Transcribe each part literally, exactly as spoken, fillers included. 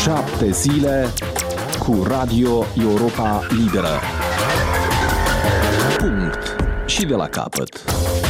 Șapte zile cu Radio Europa Liberă. Punct. Și de la capăt.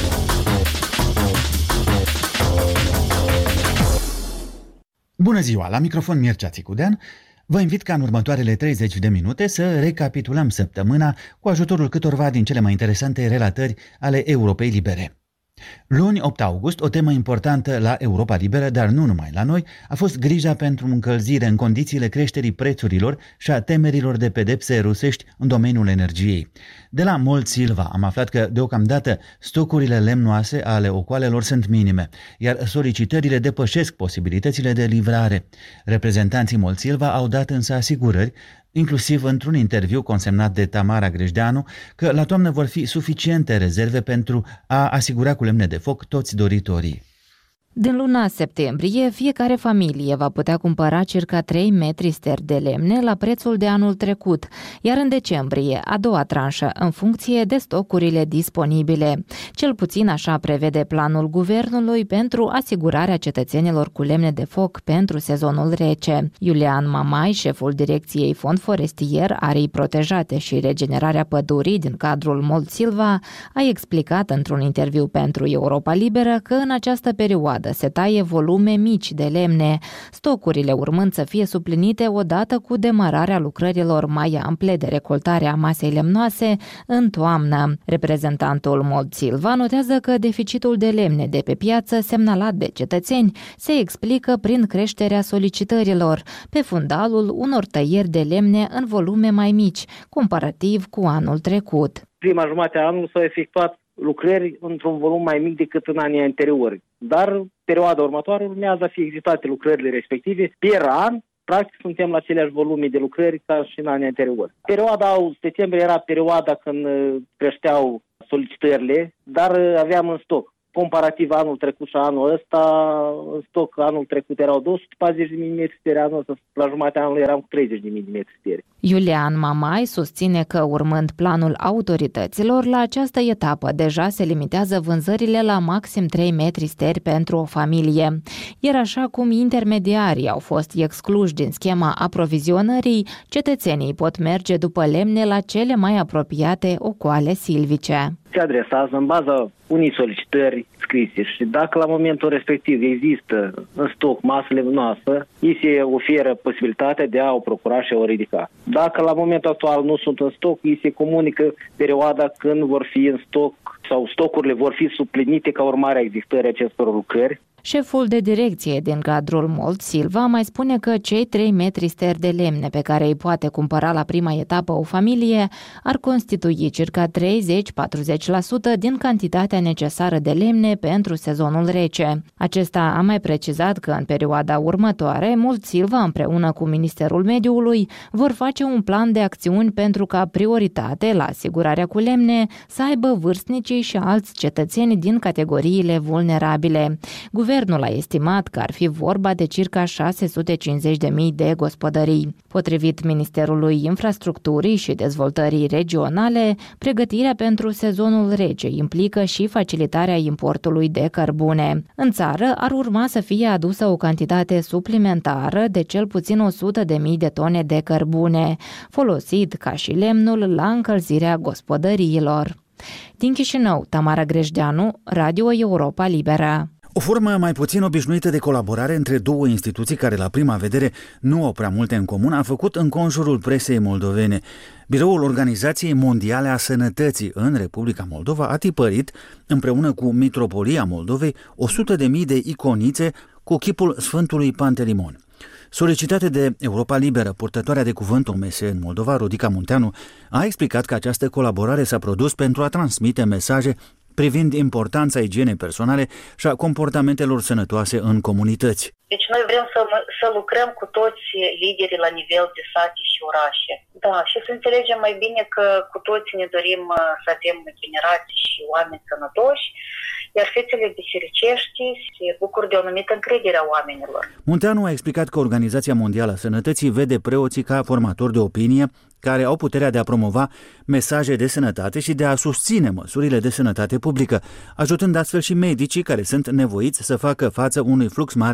Bună ziua! La microfon Mircea Țicudean. Vă invit ca în următoarele treizeci de minute să recapitulăm săptămâna cu ajutorul câtorva din cele mai interesante relatări ale Europei Libere. Luni, opt august, o temă importantă la Europa Liberă, dar nu numai la noi, a fost grija pentru încălzire în condițiile creșterii prețurilor și a temerilor de pedepse rusești în domeniul energiei. De la Molt Silva am aflat că, deocamdată, stocurile lemnoase ale ocoalelor sunt minime, iar solicitările depășesc posibilitățile de livrare. Reprezentanții Molt Silva au dat însă asigurări, inclusiv într-un interviu consemnat de Tamara Grejdeanu, că la toamnă vor fi suficiente rezerve pentru a asigura cu lemne de foc toți doritorii. Din luna septembrie, fiecare familie va putea cumpăra circa trei metri ster de lemne la prețul de anul trecut, iar în decembrie, a doua tranșă, în funcție de stocurile disponibile. Cel puțin așa prevede planul guvernului pentru asigurarea cetățenilor cu lemne de foc pentru sezonul rece. Iulian Mamai, șeful direcției Fond Forestier, Arii Protejate și Regenerarea Pădurii din cadrul Molt Silva, a explicat într-un interviu pentru Europa Liberă că în această perioadă se taie volume mici de lemne, stocurile urmând să fie suplinite odată cu demararea lucrărilor mai ample de recoltare a masei lemnoase în toamnă. Reprezentantul Molt Silva notează că deficitul de lemne de pe piață semnalat de cetățeni se explică prin creșterea solicitărilor, pe fundalul unor tăieri de lemne în volume mai mici, comparativ cu anul trecut. Prima jumătate a anului s-au efectuat lucrări într-un volum mai mic decât în anii anteriori. Dar perioada următoare urmează a fi executate lucrările respective. Per an, practic, suntem la aceleași volume de lucrări ca și în anii anteriori. Perioada august-septembrie era perioada când creșteau solicitările, dar aveam în stoc. Comparativ anul trecut și anul ăsta, în stoc anul trecut erau două sute patruzeci de mii de metri steri, anul ăsta la jumătatea anului eram cu treizeci de mii de metri steri. Iulian Mamai susține că, urmând planul autorităților, la această etapă deja se limitează vânzările la maxim trei metri steri pentru o familie. Iar așa cum intermediarii au fost excluși din schema aprovizionării, cetățenii pot merge după lemne la cele mai apropiate ocoale silvice. Se adresează în baza unei solicitări scrise și dacă la momentul respectiv există în stoc masă lemnoasă, îi se oferă posibilitatea de a o procura și a o ridica. Dacă la momentul actual nu sunt în stoc, îi se comunică perioada când vor fi în stoc sau stocurile vor fi suplinite ca urmare a executării acestor lucrări. Șeful de direcție din cadrul Molt Silva mai spune că cei trei metri ster de lemne pe care îi poate cumpăra la prima etapă o familie ar constitui circa treizeci-patruzeci la sută din cantitatea necesară de lemne pentru sezonul rece. Acesta a mai precizat că în perioada următoare, Molt Silva împreună cu Ministerul Mediului vor face un plan de acțiuni pentru ca prioritate la asigurarea cu lemne să aibă vârstnicii și alți cetățeni din categoriile vulnerabile. Guvernul a estimat că ar fi vorba de circa șase sute cincizeci de mii de gospodării. Potrivit Ministerului Infrastructurii și Dezvoltării Regionale, pregătirea pentru sezonul rece implică și facilitarea importului de cărbune. În țară ar urma să fie adusă o cantitate suplimentară de cel puțin o sută de mii de tone de cărbune, folosit ca și lemnul la încălzirea gospodăriilor. Din Chișinău, Tamara Grejdeanu, Radio Europa Liberă. O formă mai puțin obișnuită de colaborare între două instituții care la prima vedere nu au prea multe în comun a făcut înconjurul presei moldovene. Biroul Organizației Mondiale a Sănătății în Republica Moldova a tipărit, împreună cu Mitropolia Moldovei, o sută de mii de iconițe cu chipul Sfântului Pantelimon. Solicitate de Europa Liberă, purtătoarea de cuvânt O M S în Moldova, Rodica Munteanu, a explicat că această colaborare s-a produs pentru a transmite mesaje privind importanța igienei personale și a comportamentelor sănătoase în comunități. Deci noi vrem să, să lucrăm cu toți liderii la nivel de sate și orașe. Da, și să înțelegem mai bine că cu toți ne dorim să avem generații și oameni sănătoși, iar fețele bisericești se bucură de o anumită încredere a oamenilor. Munteanu a explicat că Organizația Mondială a Sănătății vede preoții ca formatori de opinie care au puterea de a promova mesaje de sănătate și de a susține măsurile de sănătate publică, ajutând astfel și medicii care sunt nevoiți să facă față unui flux mare